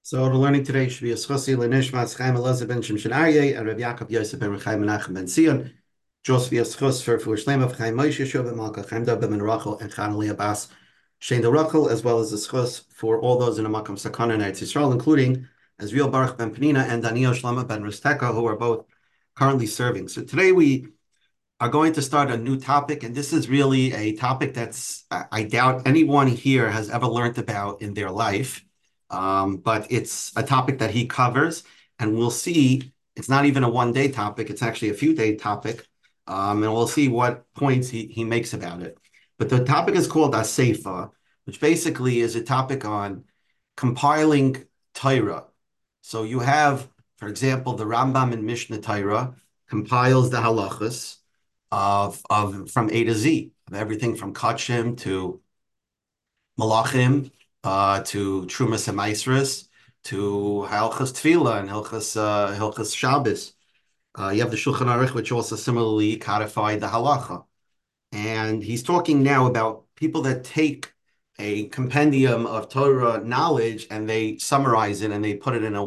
So the learning today should be a Schosi Lenishmas Chaim Elazar ben Shimshon Aryeh and Rabbi Yaakov Yosef ben Chaim Menachem ben Zion. Just be a Schos for Shlem of Chaim Moshe Yeshua ben Malka Chaim Dov ben Rachel and Chanali Abbas Shein de Rachel, as well as the Schos for all those in the Makam Sakana and Eretz Yisrael, including Azriel Baruch ben Penina and Daniel Shlama ben Rusteka, who are both currently serving. So today we are going to start a new topic, and this is really a topic that's I doubt anyone here has ever learned about in their life. But it's a topic that he covers, and we'll see it's not even a one-day topic, it's actually a few-day topic, and we'll see what points he makes about it. But the topic is called Aseifa, which basically is a topic on compiling Torah. So you have, for example, the Rambam in Mishnah Torah compiles the halachas of from A to Z, of everything from Kachim to Malachim, to Trumas and Maasros, to Hilchos Tefillah and Hilchos Shabbos. You have the Shulchan Aruch, which also similarly codified the halacha. And he's talking now about people that take a compendium of Torah knowledge and they summarize it and they put it in a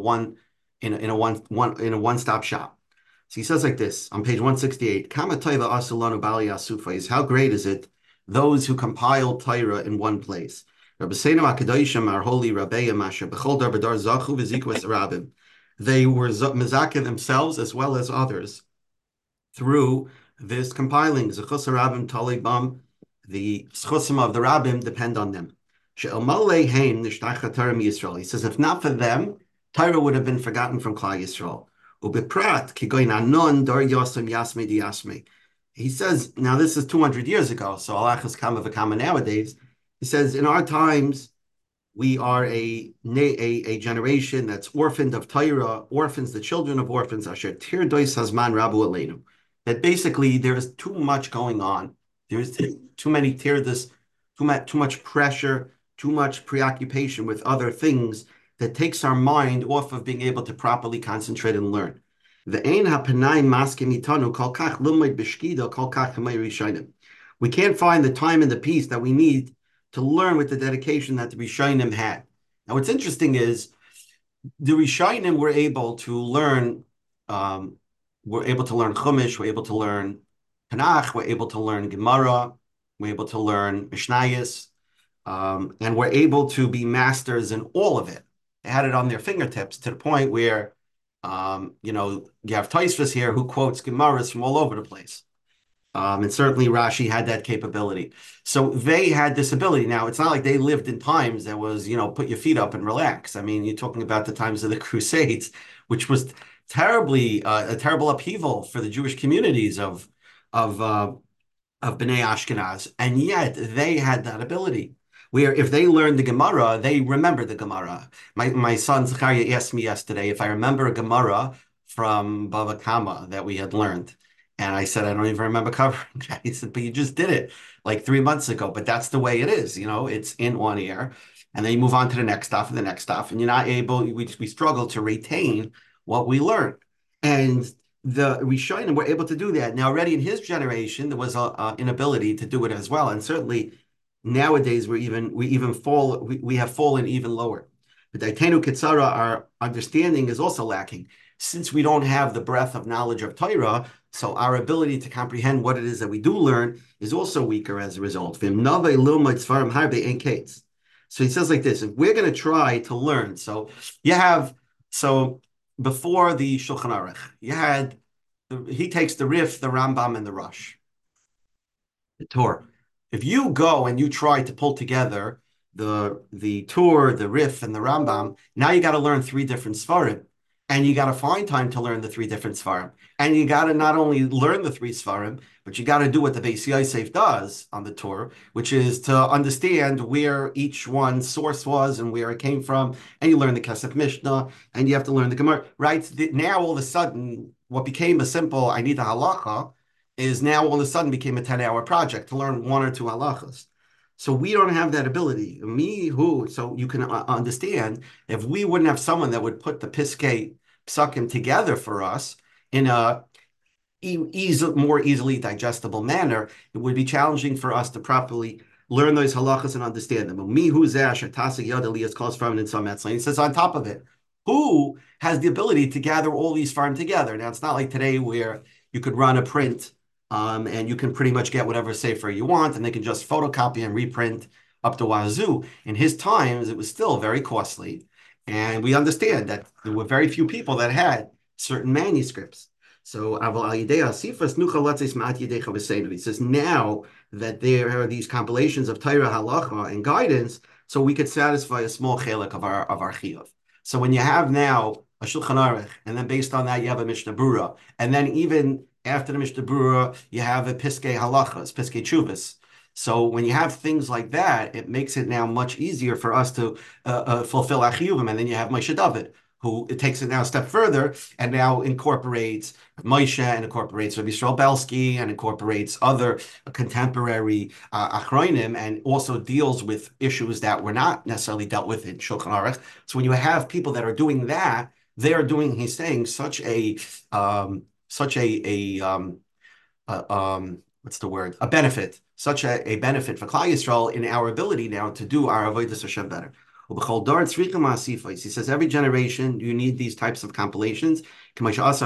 one-stop shop. So he says like this on page 168, Kama Toiva Asulanu Bali Asufa is how great is it those who compiled Torah in one place. Rabbi Seinu HaKadoshim, our holy Rabbeim Asher B'chol Dar B'dar Zachu V'Zikwas Rabbim. They were mezakeh themselves as well as others through this compiling. Zechus Rabbim Talibam, the schusim of the Rabbim depend on them. She'elmalei hein nishtach Torah Yisrael. He says, if not for them, Torah would have been forgotten from Klal Yisrael. Ubiprat kigoyin anon dar yosem yasme di yasme. He says, now this is 200 years ago, so alachas kama v'kama nowadays. He says, in our times, we are a generation that's orphaned of Torah, orphans, the children of orphans, asher tir dois hazman rabu aleinu. That basically there is too much going on. There's too many tirdas, too much pressure, too much preoccupation with other things that takes our mind off of being able to properly concentrate and learn. We can't find the time and the peace that we need to learn with the dedication that the Rishonim had. Now, what's interesting is the Rishonim were able to learn. We're able to learn Chumash. We're able to learn Tanakh. We're able to learn Gemara. We're able to learn Mishnayos, and we're able to be masters in all of it. They had it on their fingertips to the point where, you have Tosfos here who quotes Gemaras from all over the place. And certainly Rashi had that capability. So they had this ability. Now, it's not like they lived in times that was, put your feet up and relax. I mean, you're talking about the times of the Crusades, which was a terrible upheaval for the Jewish communities of Bnei Ashkenaz. And yet they had that ability where if they learned the Gemara, they remember the Gemara. My son Zachariah asked me yesterday if I remember a Gemara from Bava Kama that we had learned. And I said, I don't even remember covering that. He said, but you just did it like 3 months ago. But that's the way it is. It's in one ear. And then you move on to the next stuff and the next stuff. And you're not able, we struggle to retain what we learned. And the Rishonim were able to do that. Now, already in his generation, there was an inability to do it as well. And certainly nowadays, we have fallen even lower. But Daitenu Kitzara, our understanding is also lacking. Since we don't have the breadth of knowledge of Torah, so our ability to comprehend what it is that we do learn is also weaker as a result. So he says like this, if we're going to try to learn, so before the Shulchan Aruch, he takes the Rif, the Rambam, and the Rush, the Torah. If you go and you try to pull together the Torah, the Rif, and the Rambam, now you got to learn 3 different Svarim. And you got to find time to learn the 3 different Svarim. And you got to not only learn the 3 Svarim, but you got to do what the Beis Yosef does on the Torah, which is to understand where each one's source was and where it came from. And you learn the Kesef Mishnah, and you have to learn the Gemara. Right? Now, all of a sudden, what became a simple, I need a halacha, is now all of a sudden became a 10-hour project to learn 1 or 2 halachas. So we don't have that ability. So you can understand, if we wouldn't have someone that would put the Piskei Psukim together for us in a more easily digestible manner, it would be challenging for us to properly learn those halachas and understand them. He says on top of it, who has the ability to gather all these farm together? Now it's not like today where you could run a print and you can pretty much get whatever sefer you want, and they can just photocopy and reprint up to wazoo. In his times, it was still very costly, and we understand that there were very few people that had certain manuscripts. So he says now that there are these compilations of Torah, halacha, and guidance, so we could satisfy a small chelik of our chiyuv. So when you have now a Shulchan Aruch, and then based on that you have a Mishnah Berurah, and then even after the Mishnah Berurah you have a Piskei Halachas, Piskei Chuvas. So when you have things like that, it makes it now much easier for us to fulfill our chiyuvim. And then you have Moshe David, who it takes it now a step further and now incorporates Moshe and incorporates Rabbi Yisrael Belsky and incorporates other contemporary achronim and also deals with issues that were not necessarily dealt with in Shulchan Aruch. So when you have people that are doing that, they are doing, he's saying, such a what's the word? A benefit, such a benefit for Klal Yisrael in our ability now to do our avodas Hashem better. He says every generation you need these types of compilations. Like all of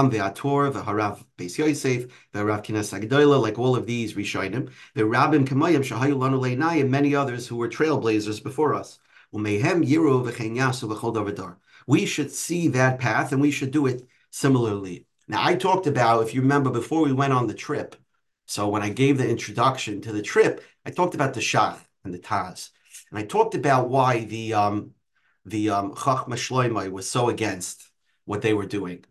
these Rishonim, and many others who were trailblazers before us. We should see that path and we should do it similarly. Now, I talked about, if you remember, before we went on the trip, so when I gave the introduction to the trip, I talked about the Shach and the Taz. And I talked about why the Chachma Shloimeh was so against what they were doing.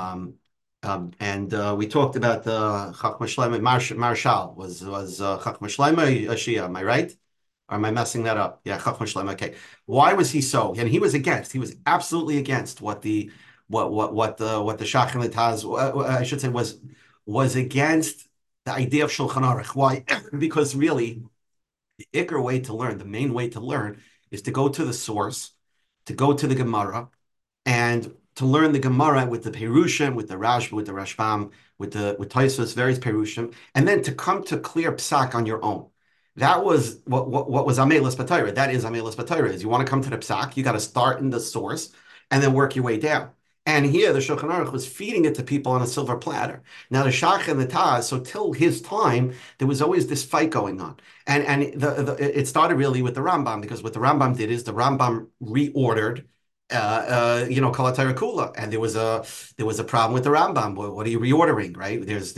We talked about the Chachma Shloimeh, Marshal was Chachma Shloimeh Shia, am I right? Or am I messing that up? Yeah, Chachma Shloimeh, okay. Why was he so? And he was against, he was absolutely against what the Shach and the Taz, I should say, was against the idea of Shulchan Aruch. Why? Because really, the Iker way to learn, the main way to learn, is to go to the source, to go to the Gemara, and to learn the Gemara with the Perushim, with the Rashba, with the Rashbam, with Tosfos, various Perushim, and then to come to clear psak on your own. That was what was Amelis B'Torah. That is Amelis B'Torah. Is you want to come to the psak, you got to start in the source and then work your way down. And here the Shulchan Aruch was feeding it to people on a silver platter. Now the Shach and the Taz, so till his time, there was always this fight going on. And it started really with the Rambam, because what the Rambam did is the Rambam reordered Kol HaTorah Kula, and there was a problem with the Rambam. What are you reordering, right? There's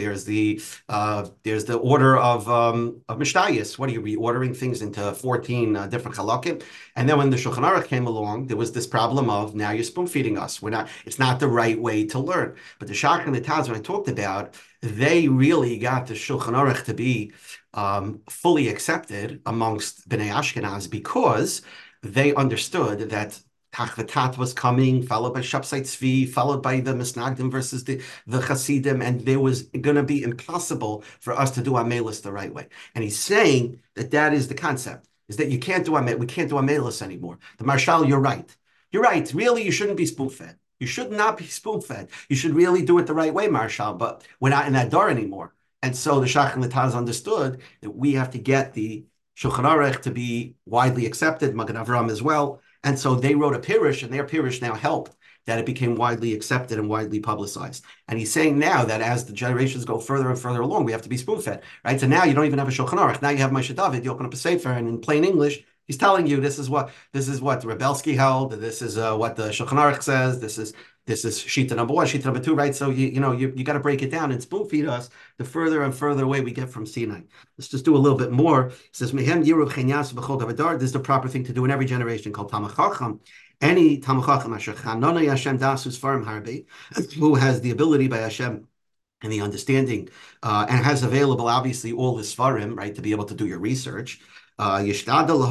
the order of Mishnayos. What are you reordering things into 14 different halakim? And then when the Shulchan Aruch came along, there was this problem of now you're spoon feeding us. It's not the right way to learn. But the Shach and the Taz, when I talked about, they really got the Shulchan Aruch to be fully accepted amongst Bnei Ashkenaz, because they understood that Tachvatat was coming, followed by Shapsai Tzvi, followed by the Misnagdim versus the Hasidim, and there was going to be impossible for us to do Amelis the right way. And he's saying that is the concept, is that we can't do Amelis anymore. The Marshal, you're right. You're right. Really, you shouldn't be spoon-fed. You should not be spoon-fed. You should really do it the right way, Marshal, but we're not in that door anymore. And so the Shach and the Taz understood that we have to get the Shulchan Aruch to be widely accepted, Magen Avraham as well. And so they wrote a pirush, and their pirush now helped that it became widely accepted and widely publicized. And he's saying now that as the generations go further and further along, we have to be spoon-fed, right? So now you don't even have a Shulchan Aruch. Now you have Moshe David. You open up a sefer, and in plain English, he's telling you this is what Rebelsky held. This is what the Shulchan Aruch says. This is Shita number one, Shita number two, right? So you got to break it down and spoon feed us the further and further away we get from Sinai. Let's just do a little bit more. It says, Mehem Yiruv Chenyas B'chol Davadar. This is the proper thing to do in every generation, called Talmid Chacham. Any Talmid Chacham Asher Chanonai Hashem Dasus Farim Harbe, who has the ability by Hashem and the understanding, and has available obviously all the Svarim, right, to be able to do your research. Should make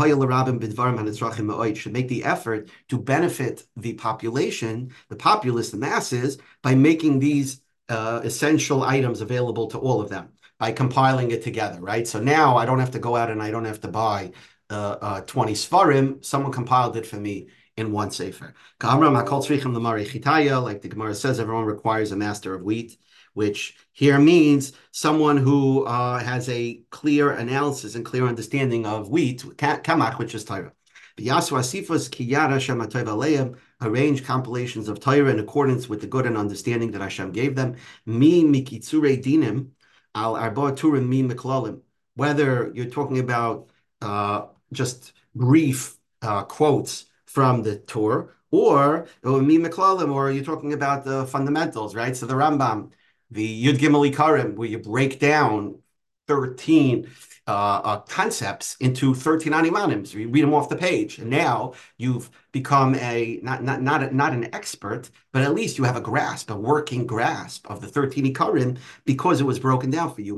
the effort to benefit the population, the populace, the masses, by making these essential items available to all of them, by compiling it together, right? So now I don't have to go out and I don't have to buy 20 Svarim. Someone compiled it for me in one sefer. Like the Gemara says, everyone requires a master of wheat. which here means someone who has a clear analysis and clear understanding of wheat, kamach, which is Torah. V'yasu asifos kiyara Hashem atayv aleim, arrange compilations of Torah in accordance with the good and understanding that Hashem gave them. Mi mikitzure dinim al arba turim mi miklalim. Whether you're talking about just brief quotes from the Torah, or mi miklalim, or you're talking about the fundamentals, right? So the Rambam, the Yud Gimel Ikarim, where you break down 13 concepts into 13 animanims. You read them off the page, and now you've become a not an expert, but at least you have a grasp, a working grasp of the 13 ikarim because it was broken down for you.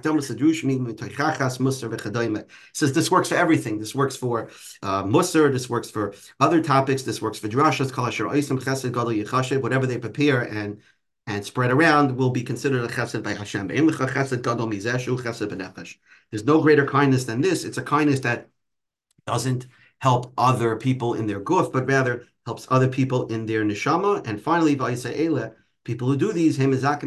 Says this works for everything. This works for Musar. This works for other topics. This works for drashas, whatever they prepare and spread around will be considered a chesed by Hashem. There's no greater kindness than this. It's a kindness that doesn't help other people in their guf, but rather helps other people in their neshama. And finally, people who do these, so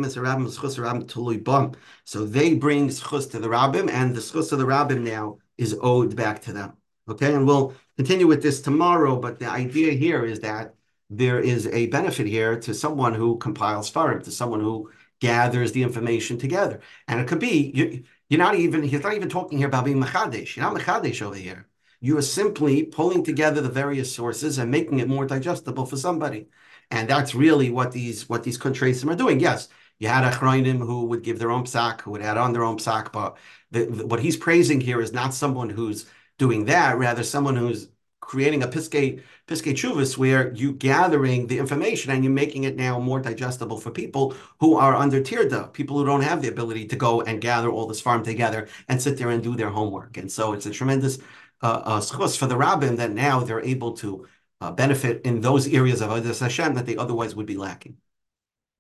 they bring schus to the rabbim, and the schus of the rabbim now is owed back to them. Okay, and we'll continue with this tomorrow, but the idea here is that there is a benefit here to someone who compiles farim, to someone who gathers the information together. And it could be, he's not even talking here about being mechadesh. You're not mechadesh over here. You are simply pulling together the various sources and making it more digestible for somebody. And that's really what these contrasim are doing. Yes, you had achrayim who would give their own psak, who would add on their own psak, but what he's praising here is not someone who's doing that, rather someone who's creating a piskei chuvas where you gathering the information and you're making it now more digestible for people who are under tirda, people who don't have the ability to go and gather all this farm together and sit there and do their homework. And so it's a tremendous schus for the rabbin that now they're able to benefit in those areas of Avodas Hashem that they otherwise would be lacking.